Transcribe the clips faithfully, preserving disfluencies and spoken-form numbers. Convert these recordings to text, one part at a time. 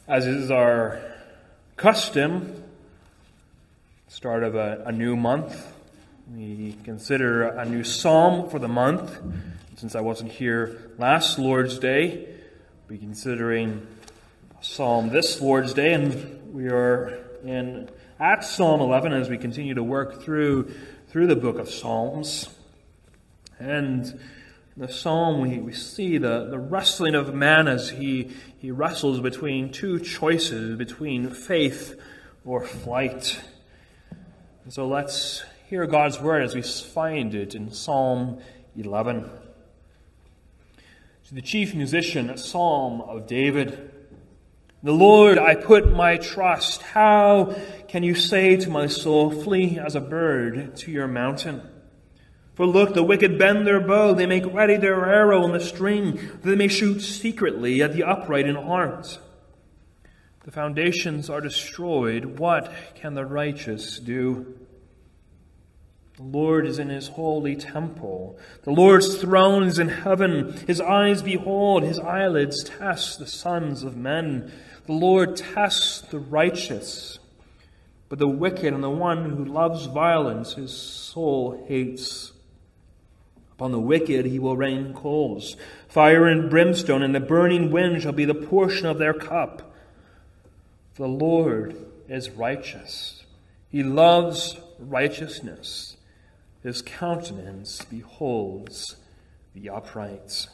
As is our custom, start of a, a new month, we consider a new psalm for the month. Since I wasn't here last Lord's Day, we'll be considering a psalm this Lord's Day, and we are in at Psalm eleven as we continue to work through through the book of Psalms. And in the psalm, we, we see the, the wrestling of man as he, he wrestles between two choices, between faith or flight. And so let's hear God's word as we find it in Psalm eleven. To the chief musician, a psalm of David. The Lord I put my trust. How can you say to my soul, flee as a bird to your mountain? For look, the wicked bend their bow, they make ready their arrow in the string, that they may shoot secretly at the upright in heart. The foundations are destroyed, what can the righteous do? The Lord is in his holy temple. The Lord's throne is in heaven. His eyes behold, his eyelids test the sons of men. The Lord tests the righteous, but the wicked and the one who loves violence his soul hates. Upon the wicked he will rain coals. Fire and brimstone and the burning wind shall be the portion of their cup. The Lord is righteous. He loves righteousness. His countenance beholds the upright.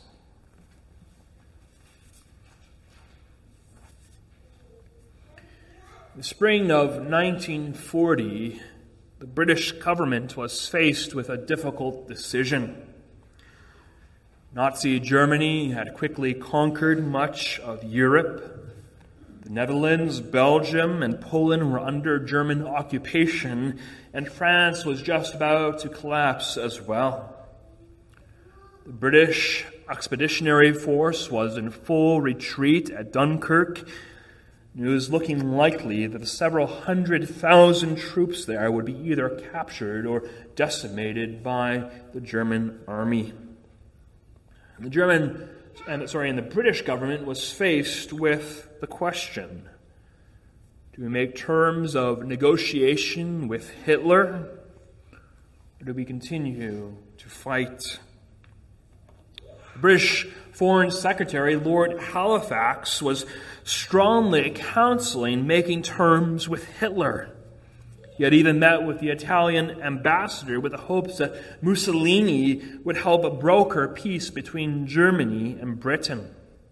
In the spring of nineteen forty, the British government was faced with a difficult decision. Nazi Germany had quickly conquered much of Europe. The Netherlands, Belgium, and Poland were under German occupation, and France was just about to collapse as well. The British Expeditionary Force was in full retreat at Dunkirk. It was looking likely that the several hundred thousand troops there would be either captured or decimated by the German army. And the German, and sorry, and the British government was faced with the question: do we make terms of negotiation with Hitler, or do we continue to fight? The British Foreign Secretary Lord Halifax was strongly counseling making terms with Hitler. He had even met with the Italian ambassador with the hopes that Mussolini would help broker peace between Germany and Britain.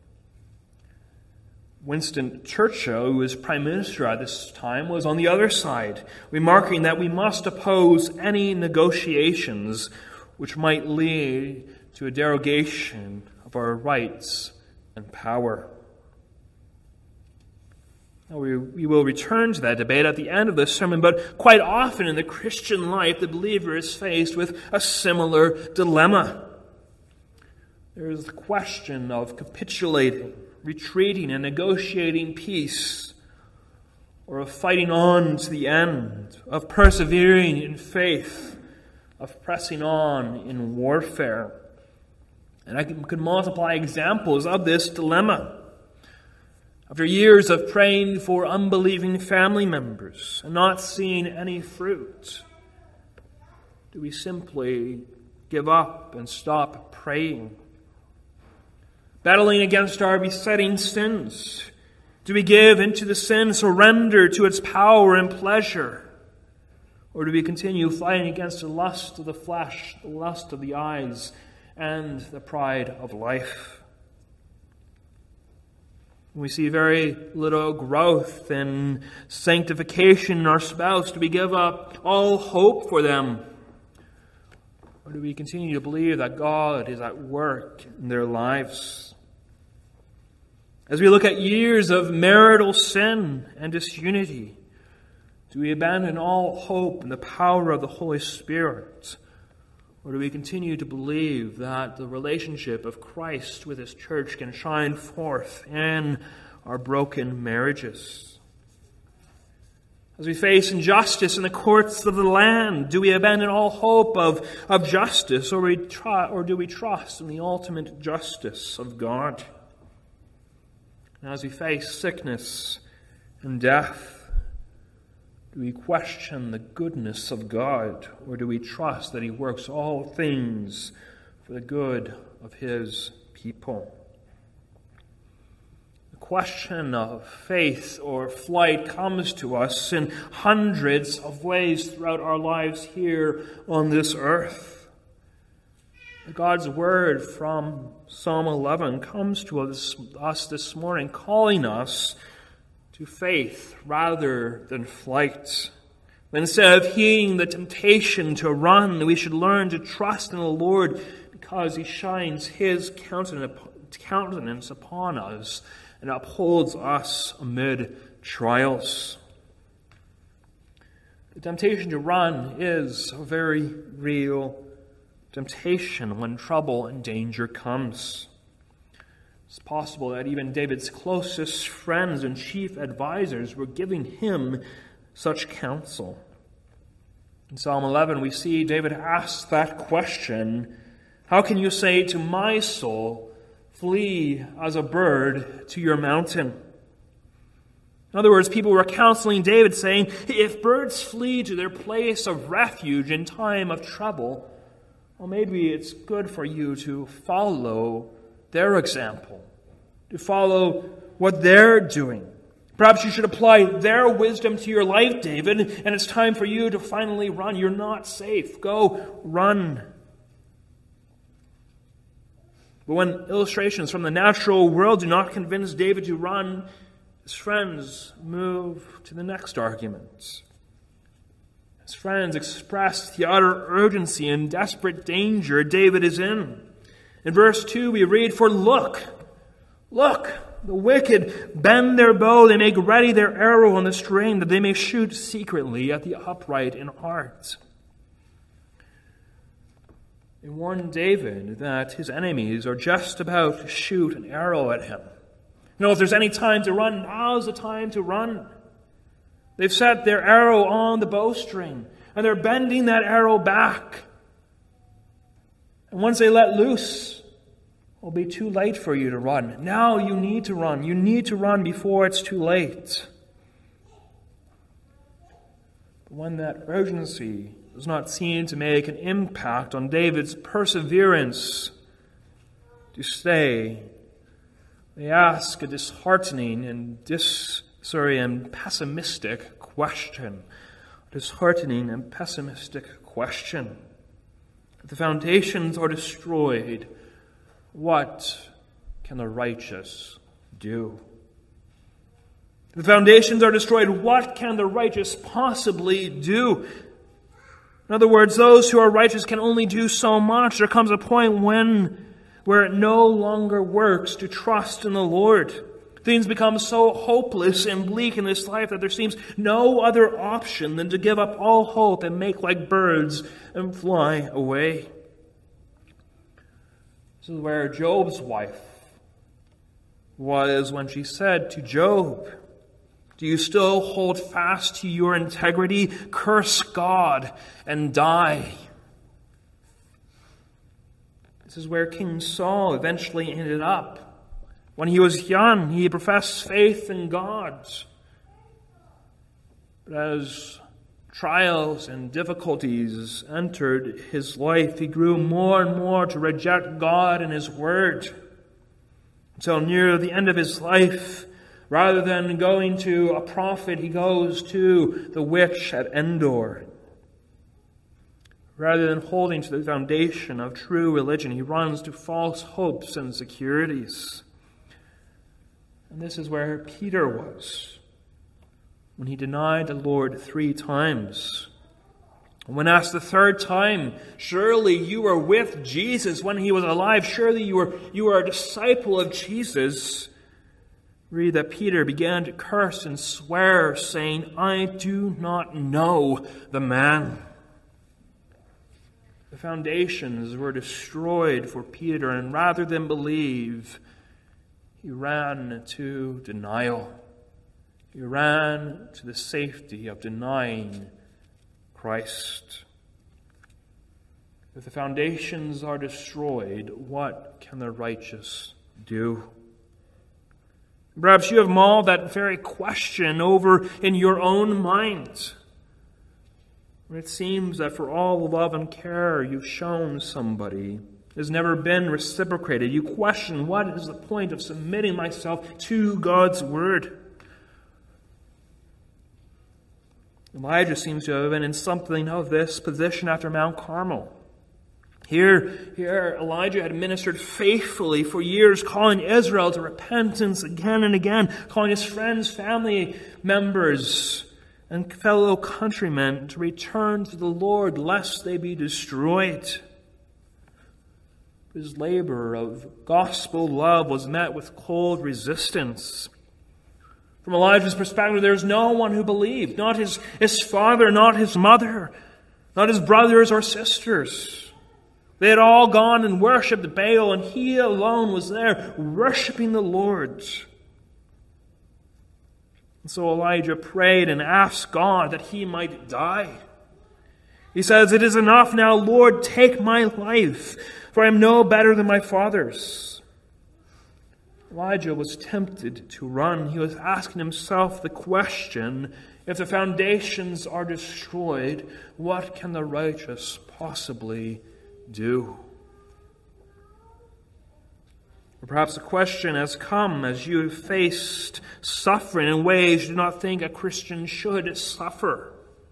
Winston Churchill, who was Prime Minister at this time, was on the other side, remarking that we must oppose any negotiations which might lead to a derogation of our rights and power. Now we, we will return to that debate at the end of this sermon, but quite often in the Christian life, the believer is faced with a similar dilemma. There is the question of capitulating, retreating, and negotiating peace, or of fighting on to the end, of persevering in faith, of pressing on in warfare. And I could multiply examples of this dilemma. After years of praying for unbelieving family members and not seeing any fruit, do we simply give up and stop praying? Battling against our besetting sins, do we give into the sin, surrender to its power and pleasure? Or do we continue fighting against the lust of the flesh, the lust of the eyes, and the pride of life? We see very little growth in sanctification in our spouse. Do we give up all hope for them? Or do we continue to believe that God is at work in their lives? As we look at years of marital sin and disunity, do we abandon all hope in the power of the Holy Spirit? Or do we continue to believe that the relationship of Christ with His church can shine forth in our broken marriages? As we face injustice in the courts of the land, do we abandon all hope of, of justice, or, we try, or do we trust in the ultimate justice of God? And as we face sickness and death, do we question the goodness of God, or do we trust that He works all things for the good of His people? The question of faith or flight comes to us in hundreds of ways throughout our lives here on this earth. God's word from Psalm eleven comes to us, us this morning, calling us to faith rather than flight. Instead of heeding the temptation to run, we should learn to trust in the Lord because He shines His countenance upon us and upholds us amid trials. The temptation to run is a very real temptation when trouble and danger comes. It's possible that even David's closest friends and chief advisors were giving him such counsel. In Psalm eleven, we see David ask that question, "How can you say to my soul, flee as a bird to your mountain?" In other words, people were counseling David, saying, if birds flee to their place of refuge in time of trouble, well, maybe it's good for you to follow their example, to follow what they're doing. Perhaps you should apply their wisdom to your life, David, and it's time for you to finally run. You're not safe. Go run. But when illustrations from the natural world do not convince David to run, his friends move to the next argument. His friends express the utter urgency and desperate danger David is in. In verse two we read, "For look, look, the wicked bend their bow, they make ready their arrow on the string, that they may shoot secretly at the upright in heart." They warn David that his enemies are just about to shoot an arrow at him. You know, if there's any time to run, now's the time to run. They've set their arrow on the bowstring, and they're bending that arrow back. And once they let loose, it'll be too late for you to run. Now you need to run. You need to run before it's too late. But when that urgency does not seem to make an impact on David's perseverance to stay, they ask a disheartening and dis sorry, and pessimistic question. A disheartening and pessimistic question. If the foundations are destroyed, what can the righteous do? If the foundations are destroyed, what can the righteous possibly do? In other words, those who are righteous can only do so much. There comes a point when where it no longer works to trust in the Lord. Things become so hopeless and bleak in this life that there seems no other option than to give up all hope and make like birds and fly away. This is where Job's wife was when she said to Job, "Do you still hold fast to your integrity? Curse God and die." This is where King Saul eventually ended up. When he was young, he professed faith in God. But as trials and difficulties entered his life, he grew more and more to reject God and His Word. Until near the end of his life, rather than going to a prophet, he goes to the witch at Endor. Rather than holding to the foundation of true religion, he runs to false hopes and securities. And this is where Peter was when he denied the Lord three times. When asked the third time, "Surely you were with Jesus when He was alive. Surely you were, you were a disciple of Jesus." Read that Peter began to curse and swear, saying, "I do not know the man." The foundations were destroyed for Peter, and rather than believe, he ran to denial. He ran to the safety of denying Christ. If the foundations are destroyed, what can the righteous do? Perhaps you have mulled that very question over in your own mind. It seems that for all the love and care you've shown somebody has never been reciprocated. You question, what is the point of submitting myself to God's word? Elijah seems to have been in something of this position after Mount Carmel. Here, here, Elijah had ministered faithfully for years, calling Israel to repentance again and again, calling his friends, family members, and fellow countrymen to return to the Lord, lest they be destroyed. His labor of gospel love was met with cold resistance. From Elijah's perspective, there is no one who believed, not his, his father, not his mother, not his brothers or sisters. They had all gone and worshipped Baal, and he alone was there worshiping the Lord. And so Elijah prayed and asked God that he might die. He says, "It is enough now, Lord, take my life, for I am no better than my fathers." Elijah was tempted to run. He was asking himself the question, if the foundations are destroyed, what can the righteous possibly do? Or perhaps the question has come as you have faced suffering in ways you do not think a Christian should suffer.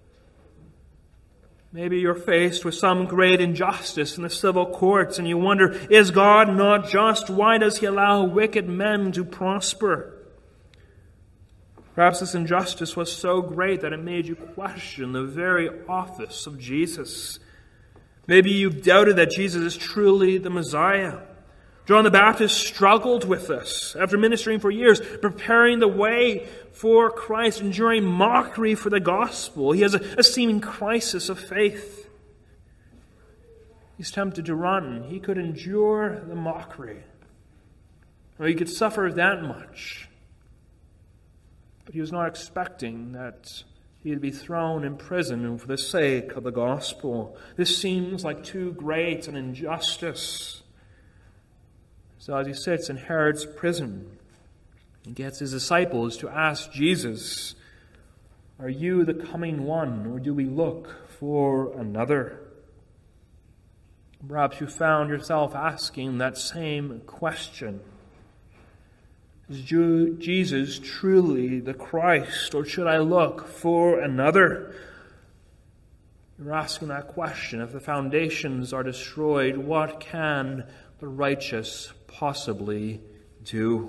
Maybe you're faced with some great injustice in the civil courts and you wonder, is God not just? Why does he allow wicked men to prosper? Perhaps this injustice was so great that it made you question the very office of Jesus. Maybe you've doubted that Jesus is truly the Messiah. John the Baptist struggled with this after ministering for years, preparing the way for Christ, enduring mockery for the gospel. He has a, a seeming crisis of faith. He's tempted to run. He could endure the mockery, or he could suffer that much. But he was not expecting that he would be thrown in prison for the sake of the gospel. This seems like too great an injustice. So as he sits in Herod's prison, he gets his disciples to ask Jesus, "Are you the coming one, or do we look for another?" Perhaps you found yourself asking that same question. Is Jesus truly the Christ, or should I look for another? You're asking that question. If the foundations are destroyed, what can the righteous possibly do?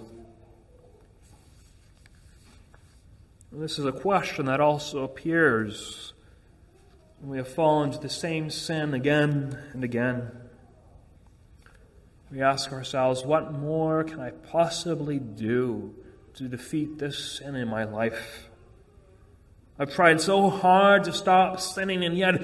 And this is a question that also appears when we have fallen into the same sin again and again. We ask ourselves, what more can I possibly do to defeat this sin in my life? I've tried so hard to stop sinning, and yet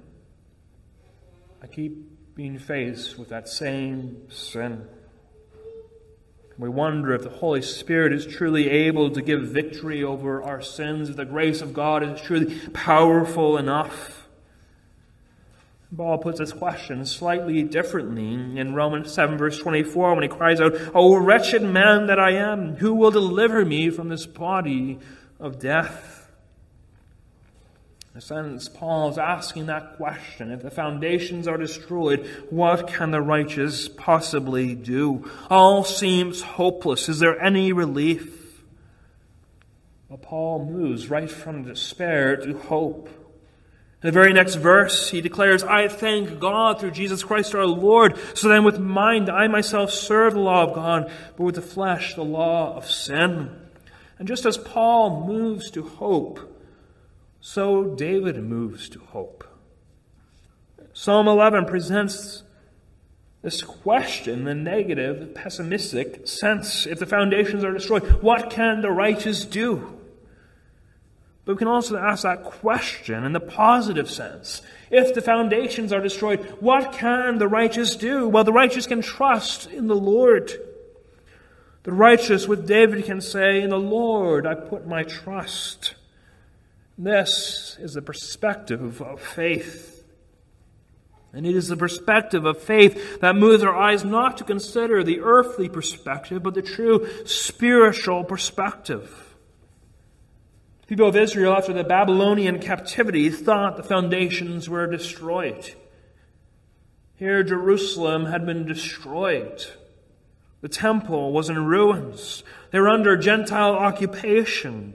I keep being faced with that same sin. We wonder if the Holy Spirit is truly able to give victory over our sins, if the grace of God is truly powerful enough. Paul puts this question slightly differently in Romans seven, verse twenty-four, when he cries out, "O wretched man that I am, who will deliver me from this body of death?" In a sense, Paul is asking that question. If the foundations are destroyed, what can the righteous possibly do? All seems hopeless. Is there any relief? Well, Paul moves right from despair to hope. In the very next verse, he declares, "I thank God through Jesus Christ our Lord. So then with mind I myself serve the law of God, but with the flesh the law of sin." And just as Paul moves to hope, so David moves to hope. Psalm eleven presents this question, the negative, the pessimistic sense. If the foundations are destroyed, what can the righteous do? But we can also ask that question in the positive sense. If the foundations are destroyed, what can the righteous do? Well, the righteous can trust in the Lord. The righteous, with David, can say, "In the Lord I put my trust." This is the perspective of faith. And it is the perspective of faith that moves our eyes not to consider the earthly perspective, but the true spiritual perspective. The people of Israel, after the Babylonian captivity, thought the foundations were destroyed. Here, Jerusalem had been destroyed. The temple was in ruins. They were under Gentile occupation.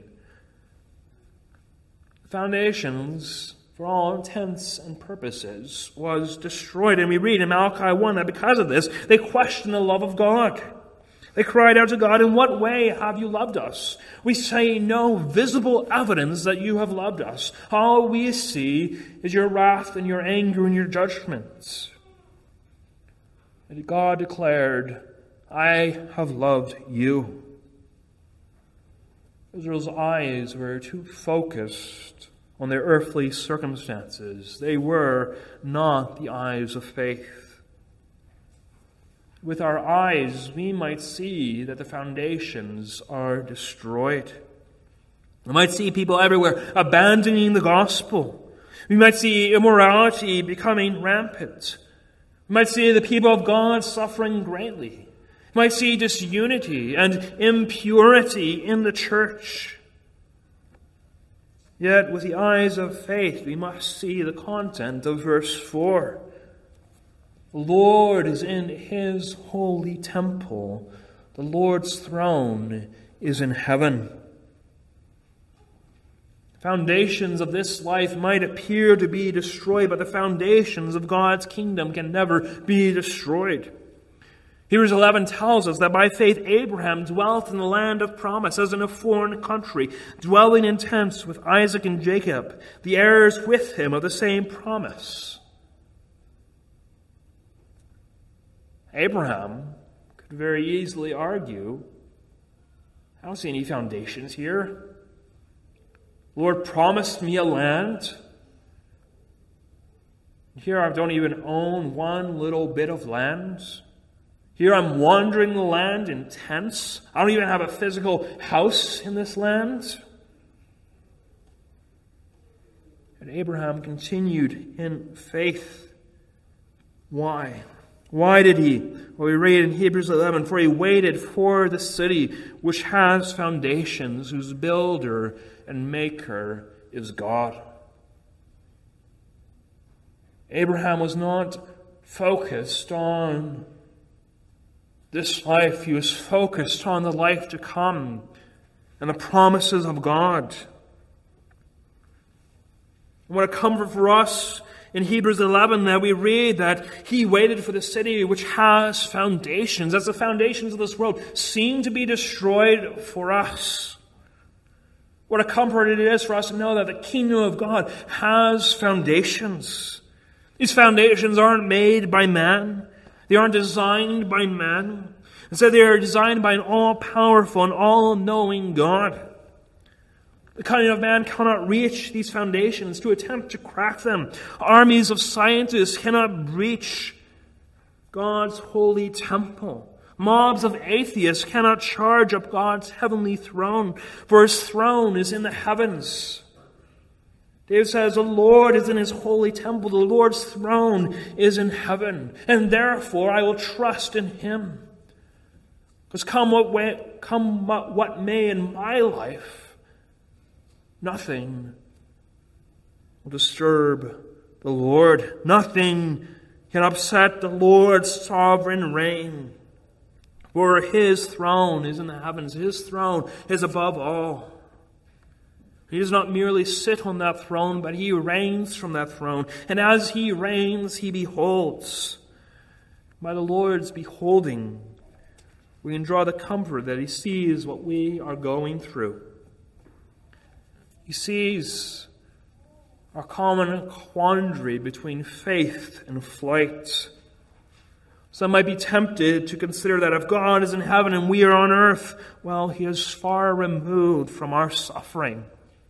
The foundations, for all intents and purposes, was destroyed. And we read in Malachi one that because of this, they questioned the love of God. They cried out to God, "In what way have you loved us? We see no visible evidence that you have loved us. All we see is your wrath and your anger and your judgments." And God declared, "I have loved you." Israel's eyes were too focused on their earthly circumstances. They were not the eyes of faith. With our eyes, we might see that the foundations are destroyed. We might see people everywhere abandoning the gospel. We might see immorality becoming rampant. We might see the people of God suffering greatly. We might see disunity and impurity in the church. Yet, with the eyes of faith, we must see the content of verse four. The Lord is in His holy temple. The Lord's throne is in heaven. The foundations of this life might appear to be destroyed, but the foundations of God's kingdom can never be destroyed. Hebrews eleven tells us that by faith Abraham dwelt in the land of promise as in a foreign country, dwelling in tents with Isaac and Jacob, the heirs with him of the same promise. Abraham could very easily argue, "I don't see any foundations here. The Lord promised me a land. Here I don't even own one little bit of land. Here I'm wandering the land in tents. I don't even have a physical house in this land." And Abraham continued in faith. Why? Why did he? Well, we read in Hebrews eleven, "For he waited for the city which has foundations, whose builder and maker is God." Abraham was not focused on this life. He was focused on the life to come and the promises of God. And what a comfort for us in Hebrews eleven that we read that he waited for the city which has foundations, as the foundations of this world seem to be destroyed for us. What a comfort it is for us to know that the kingdom of God has foundations. These foundations aren't made by man. They aren't designed by man. Instead, they are designed by an all-powerful and all-knowing God. The cunning of man cannot reach these foundations to attempt to crack them. Armies of scientists cannot breach God's holy temple. Mobs of atheists cannot charge up God's heavenly throne, for His throne is in the heavens. David says, "The Lord is in His holy temple. The Lord's throne is in heaven. And therefore I will trust in Him." Because come what, way, come what may in my life, nothing will disturb the Lord. Nothing can upset the Lord's sovereign reign. For His throne is in the heavens. His throne is above all. He does not merely sit on that throne, but He reigns from that throne. And as He reigns, He beholds. By the Lord's beholding, we can draw the comfort that He sees what we are going through. He sees our common quandary between faith and flight. Some might be tempted to consider that if God is in heaven and we are on earth, well, He is far removed from our suffering.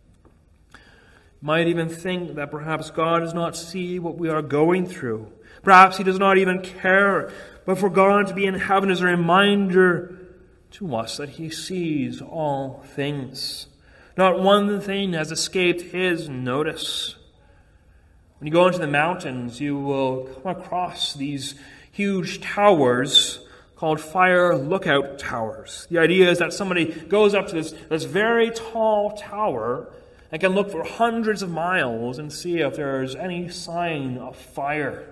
Might even think that perhaps God does not see what we are going through. Perhaps He does not even care. But for God to be in heaven is a reminder to us that He sees all things. Not one thing has escaped His notice. When you go into the mountains, you will come across these huge towers called fire lookout towers. The idea is that somebody goes up to this, this very tall tower and can look for hundreds of miles and see if there's any sign of fire.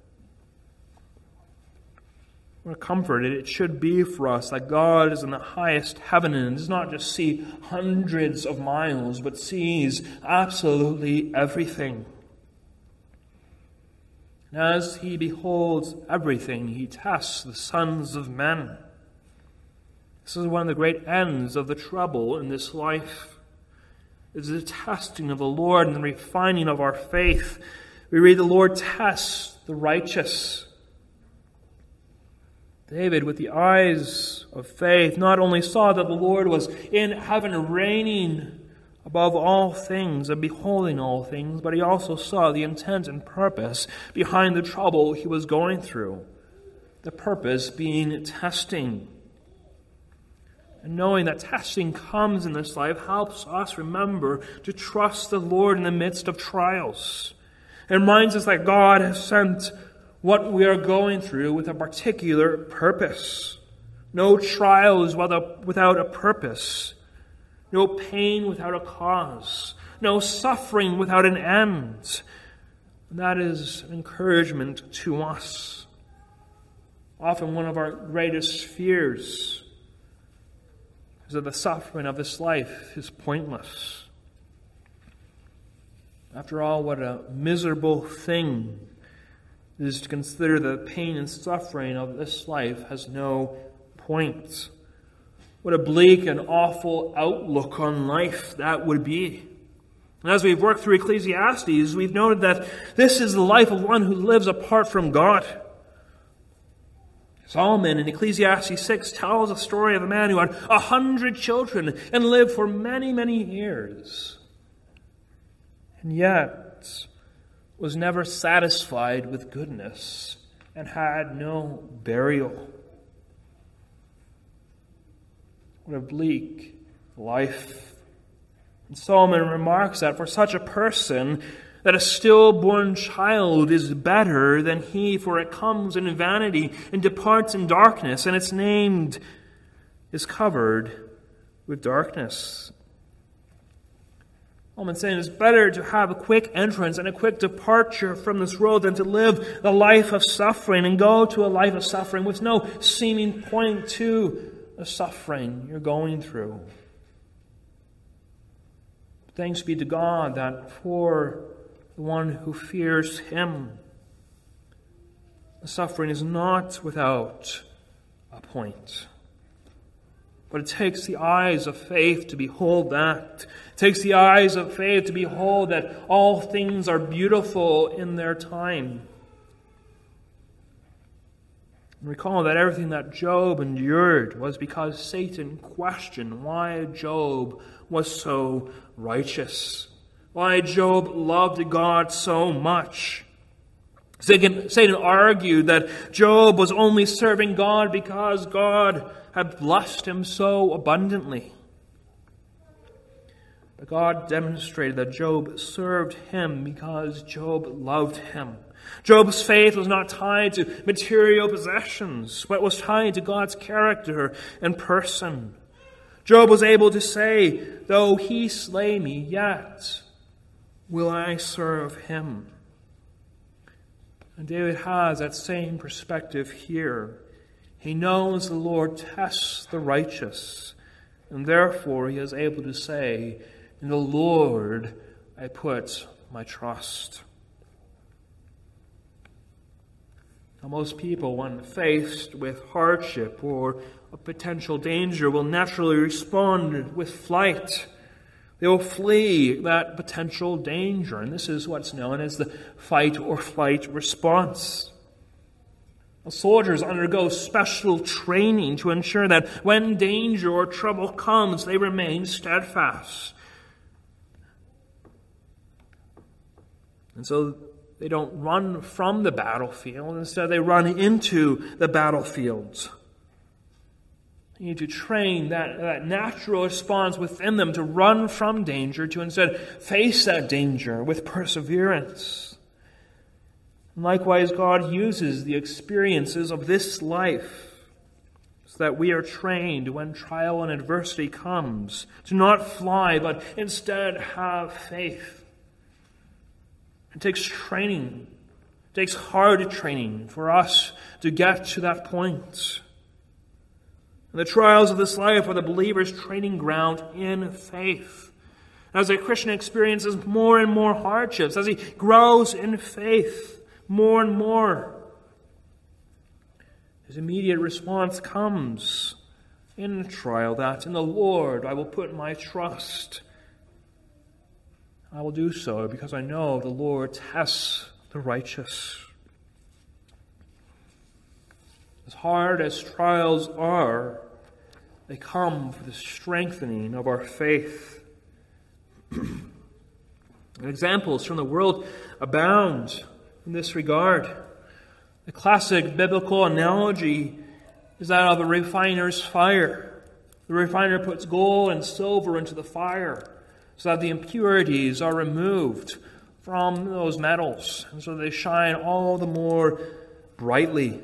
What a comfort it should be for us that God is in the highest heaven and does not just see hundreds of miles, but sees absolutely everything. And as he beholds everything, he tests the sons of men. This is one of the great ends of the trouble in this life. It is the testing of the Lord and the refining of our faith. We read the Lord tests the righteous. David, with the eyes of faith, not only saw that the Lord was in heaven reigning above all things and beholding all things, but he also saw the intent and purpose behind the trouble he was going through. The purpose being testing. And knowing that testing comes in this life helps us remember to trust the Lord in the midst of trials. It reminds us that God has sent what we are going through with a particular purpose. No trial is without a purpose. No pain without a cause. No suffering without an end. And that is an encouragement to us. Often one of our greatest fears is that the suffering of this life is pointless. After all, what a miserable thing it is to consider the pain and suffering of this life has no point. What a bleak and awful outlook on life that would be. And as we've worked through Ecclesiastes, we've noted that this is the life of one who lives apart from God. Solomon in Ecclesiastes six tells a story of a man who had a hundred children and lived for many, many years. And yet was never satisfied with goodness and had no burial. What a bleak life. And Solomon remarks that for such a person, that a stillborn child is better than he, for it comes in vanity and departs in darkness, and its name is covered with darkness. Solomon saying it's better to have a quick entrance and a quick departure from this world than to live the life of suffering and go to a life of suffering with no seeming point to the suffering you're going through. Thanks be to God that for the one who fears Him, the suffering is not without a point. But it takes the eyes of faith to behold that. It takes the eyes of faith to behold that all things are beautiful in their time. And recall that everything that Job endured was because Satan questioned why Job was so righteous, why Job loved God so much. Satan, Satan argued that Job was only serving God because God had blessed him so abundantly. But God demonstrated that Job served Him because Job loved Him. Job's faith was not tied to material possessions, but was tied to God's character and person. Job was able to say, though He slay me, yet will I serve Him. And David has that same perspective here. He knows the Lord tests the righteous, and therefore he is able to say, in the Lord I put my trust. Now, most people, when faced with hardship or a potential danger, will naturally respond with flight. They will flee that potential danger, and this is what's known as the fight or flight response. Soldiers undergo special training to ensure that when danger or trouble comes, they remain steadfast. And so they don't run from the battlefield. Instead, they run into the battlefield. You need to train that, that natural response within them to run from danger, to instead face that danger with perseverance. And likewise, God uses the experiences of this life so that we are trained when trial and adversity comes to not fly, but instead have faith. It takes training. It takes hard training for us to get to that point. And the trials of this life are the believer's training ground in faith. As a Christian experiences more and more hardships, as he grows in faith more and more, his immediate response comes in the trial that in the Lord I will put my trust. I will do so because I know the Lord tests the righteous. As hard as trials are, they come for the strengthening of our faith. Examples from the world abound in this regard. The classic biblical analogy is that of a refiner's fire. The refiner puts gold and silver into the fire so that the impurities are removed from those metals, and so they shine all the more brightly.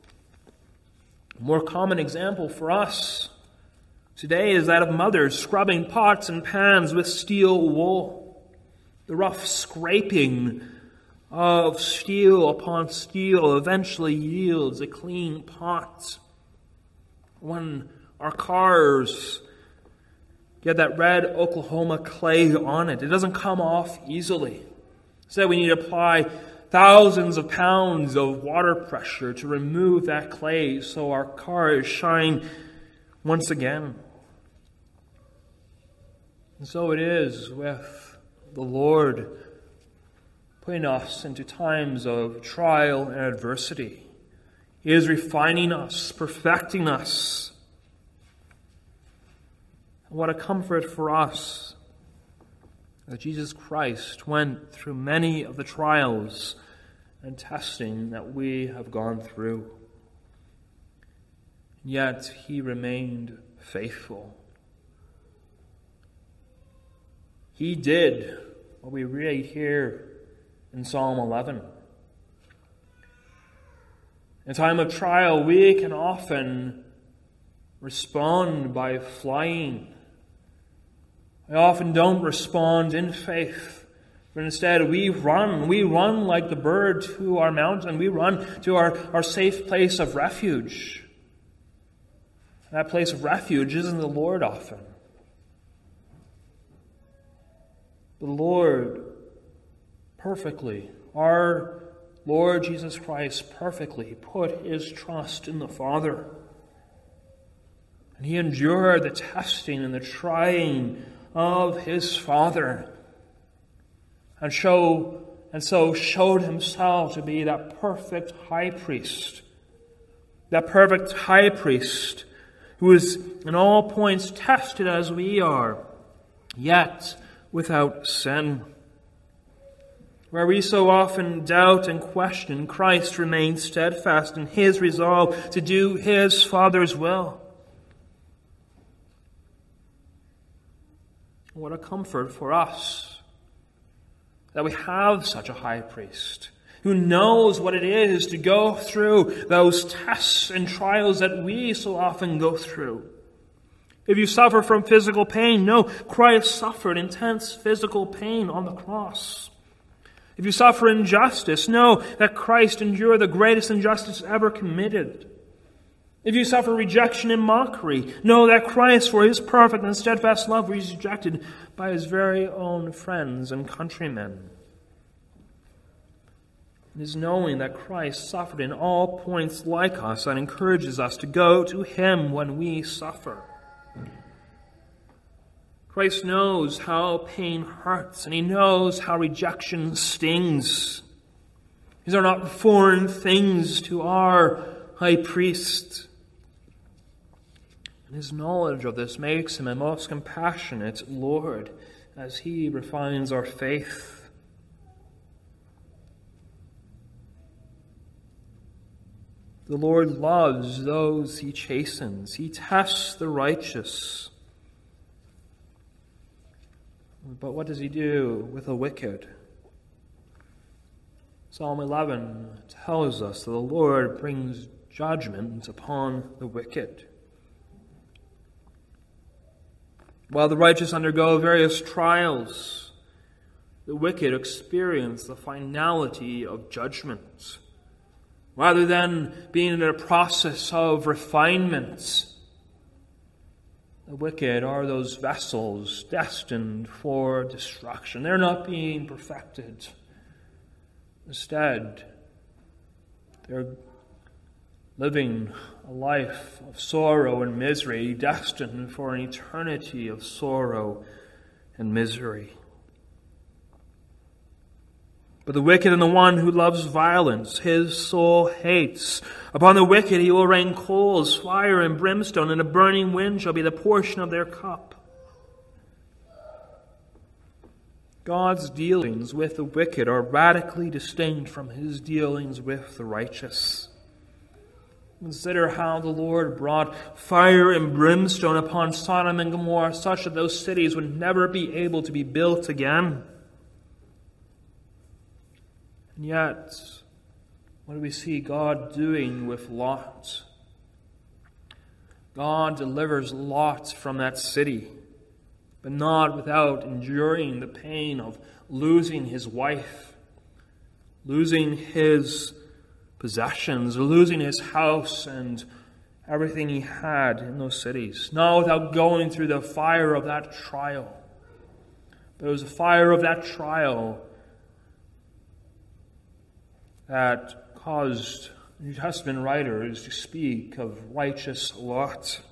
A more common example for us today is that of mothers scrubbing pots and pans with steel wool. The rough scraping of steel upon steel eventually yields a clean pot. When our cars get that red Oklahoma clay on it, it doesn't come off easily. So we need to apply thousands of pounds of water pressure to remove that clay so our cars shine once again. And so it is with the Lord putting us into times of trial and adversity. He is refining us, perfecting us. And what a comfort for us that Jesus Christ went through many of the trials and testing that we have gone through. Yet he remained faithful. He did what we read here in Psalm eleven. In time of trial, we can often respond by flying. We often don't respond in faith, but instead we run. We run like the bird to our mountain. We run to our, our safe place of refuge. That place of refuge isn't the Lord often. The Lord perfectly, our Lord Jesus Christ perfectly put his trust in the Father. And he endured the testing and the trying of his Father, and show and so showed himself to be that perfect high priest, that perfect high priest who is in all points tested as we are, yet without sin. Where we so often doubt and question, Christ remains steadfast in his resolve to do his Father's will. What a comfort for us that we have such a high priest who knows what it is to go through those tests and trials that we so often go through. If you suffer from physical pain, know Christ suffered intense physical pain on the cross. If you suffer injustice, know that Christ endured the greatest injustice ever committed. If you suffer rejection and mockery, know that Christ, for his perfect and steadfast love, was rejected by his very own friends and countrymen. It is knowing that Christ suffered in all points like us that encourages us to go to him when we suffer. Christ knows how pain hurts, and he knows how rejection stings. These are not foreign things to our high priest. And his knowledge of this makes him a most compassionate Lord as he refines our faith. The Lord loves those he chastens. He tests the righteous. But what does he do with the wicked? Psalm eleven tells us that the Lord brings judgment upon the wicked. While the righteous undergo various trials, the wicked experience the finality of judgment. Rather than being in a process of refinement, the wicked are those vessels destined for destruction. They're not being perfected. Instead, they're living a life of sorrow and misery, destined for an eternity of sorrow and misery. But the wicked and the one who loves violence, his soul hates. Upon the wicked he will rain coals, fire, and brimstone, and a burning wind shall be the portion of their cup. God's dealings with the wicked are radically distinct from his dealings with the righteous. Consider how the Lord brought fire and brimstone upon Sodom and Gomorrah, such that those cities would never be able to be built again. And yet, what do we see God doing with Lot? God delivers Lot from that city, but not without enduring the pain of losing his wife, losing his possessions, losing his house and everything he had in those cities. Not without going through the fire of that trial. But it was the fire of that trial that caused New Testament writers to speak of righteous Lot.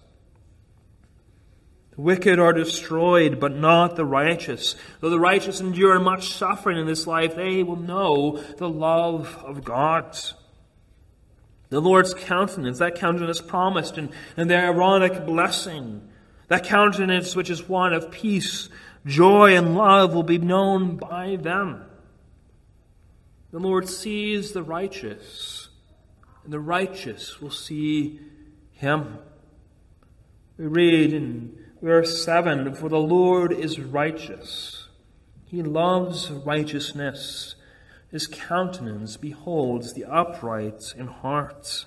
The wicked are destroyed, but not the righteous. Though the righteous endure much suffering in this life, they will know the love of God. The Lord's countenance, that countenance promised in, in their Aaronic blessing, that countenance which is one of peace, joy, and love, will be known by them. The Lord sees the righteous, and the righteous will see him. We read in verse seven, "For the Lord is righteous. He loves righteousness. His countenance beholds the upright in heart."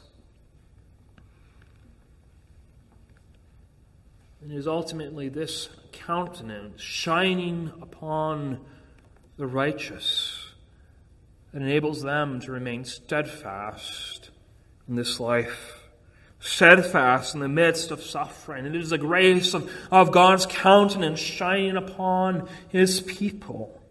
And it is ultimately this countenance shining upon the righteous that enables them to remain steadfast in this life. Steadfast in the midst of suffering. It is the grace of, of God's countenance shining upon his people.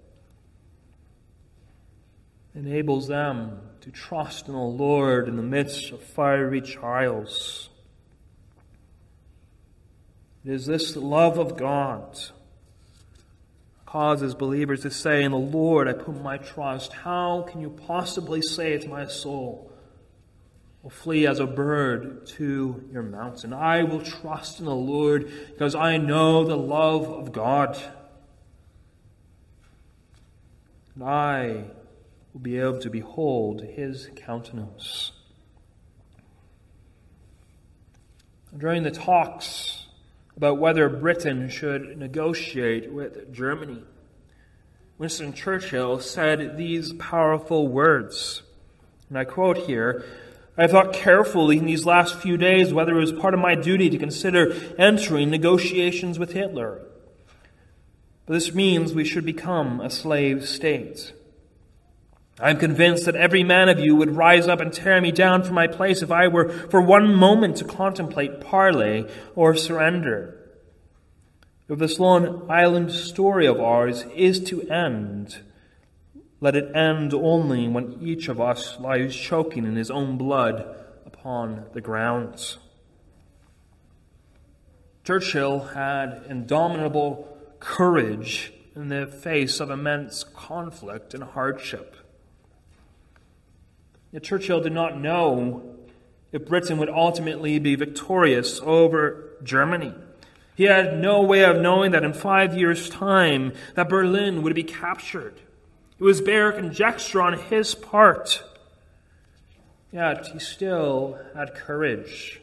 It enables them to trust in the Lord in the midst of fiery trials. It is this love of God causes believers to say, "In the Lord I put my trust." How can you possibly say to my soul, "Will flee as a bird to your mountain"? I will trust in the Lord because I know the love of God. And I will be able to behold his countenance. During the talks about whether Britain should negotiate with Germany, Winston Churchill said these powerful words, and I quote here, "I have thought carefully in these last few days whether it was part of my duty to consider entering negotiations with Hitler. But this means we should become a slave state. I am convinced that every man of you would rise up and tear me down from my place if I were for one moment to contemplate parley or surrender. If this Long Island story of ours is to end, let it end only when each of us lies choking in his own blood upon the ground." Churchill had indomitable courage in the face of immense conflict and hardship. Yet Churchill did not know if Britain would ultimately be victorious over Germany. He had no way of knowing that in five years' time that Berlin would be captured. It was bare conjecture on his part. Yet he still had courage.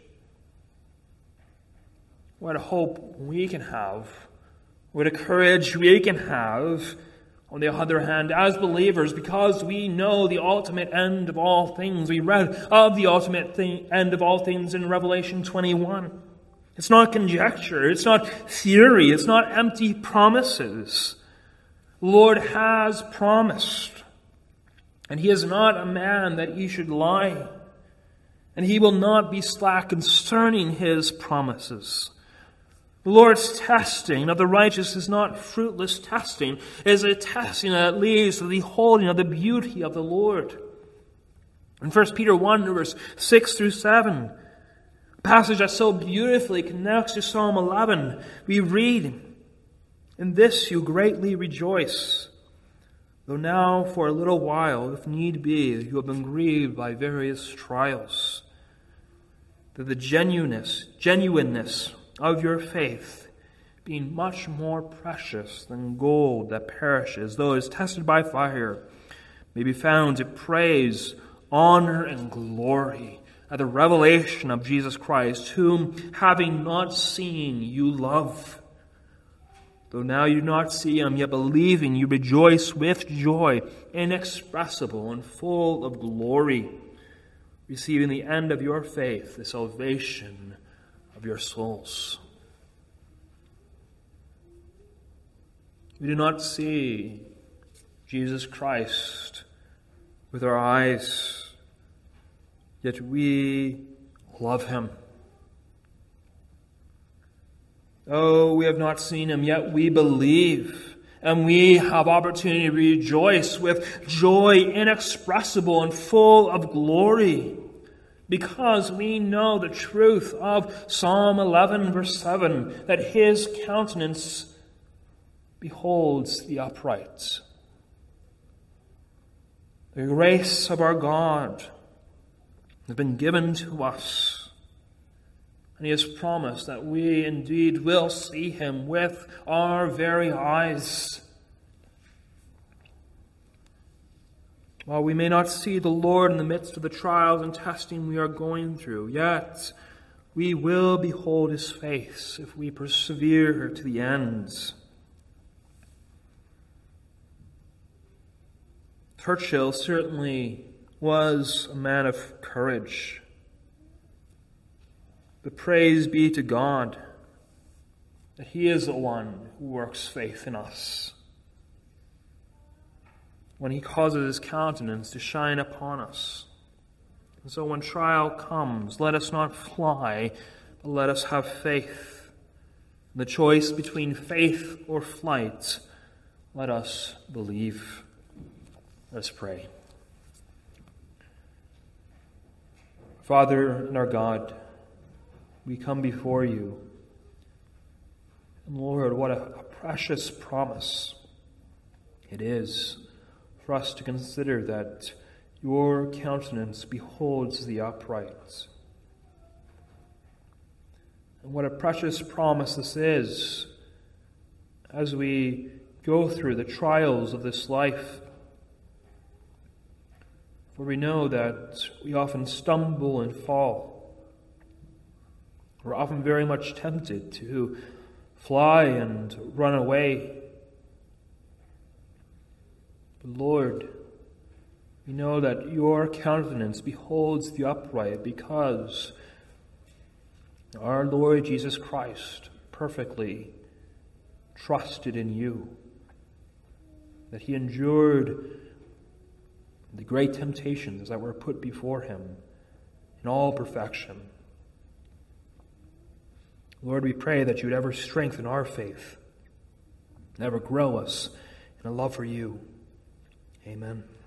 What a hope we can have. What a courage we can have On the other hand, as believers, because we know the ultimate end of all things, we read of the ultimate thing, end of all things in Revelation twenty-one. It's not conjecture, it's not theory, it's not empty promises. The Lord has promised, and He is not a man that He should lie, and He will not be slack concerning His promises. The Lord's testing of the righteous is not fruitless testing. It is a testing that leads to the beholding of the beauty of the Lord. In First Peter one, verse six through seven, a passage that so beautifully connects to Psalm eleven, we read, "In this you greatly rejoice, though now for a little while, if need be, you have been grieved by various trials, that the genuineness, genuineness of your faith, being much more precious than gold that perishes, though it is tested by fire, may be found to praise, honor, and glory at the revelation of Jesus Christ, whom, having not seen, you love. Though now you do not see Him, yet believing, you rejoice with joy inexpressible and full of glory, receiving the end of your faith, the salvation of your souls." We do not see Jesus Christ with our eyes, yet we love Him. Oh, we have not seen Him, yet we believe, and we have opportunity to rejoice with joy inexpressible and full of glory, because we know the truth of Psalm eleven, verse seven, that His countenance beholds the upright. The grace of our God has been given to us, and He has promised that we indeed will see Him with our very eyes. While we may not see the Lord in the midst of the trials and testing we are going through, yet we will behold His face if we persevere to the end. Churchill certainly was a man of courage. But praise be to God that He is the one who works faith in us, when He causes His countenance to shine upon us. And so when trial comes, let us not fly, but let us have faith. In the choice between faith or flight, let us believe. Let us pray. Father and our God, we come before You. And Lord, what a, a precious promise it is for us to consider that Your countenance beholds the upright. And what a precious promise this is as we go through the trials of this life. For we know that we often stumble and fall. We're often very much tempted to fly and run away. But Lord, we know that Your countenance beholds the upright, because our Lord Jesus Christ perfectly trusted in You, that He endured the great temptations that were put before Him in all perfection. Lord, we pray that You would ever strengthen our faith and ever grow us in a love for You. Amen.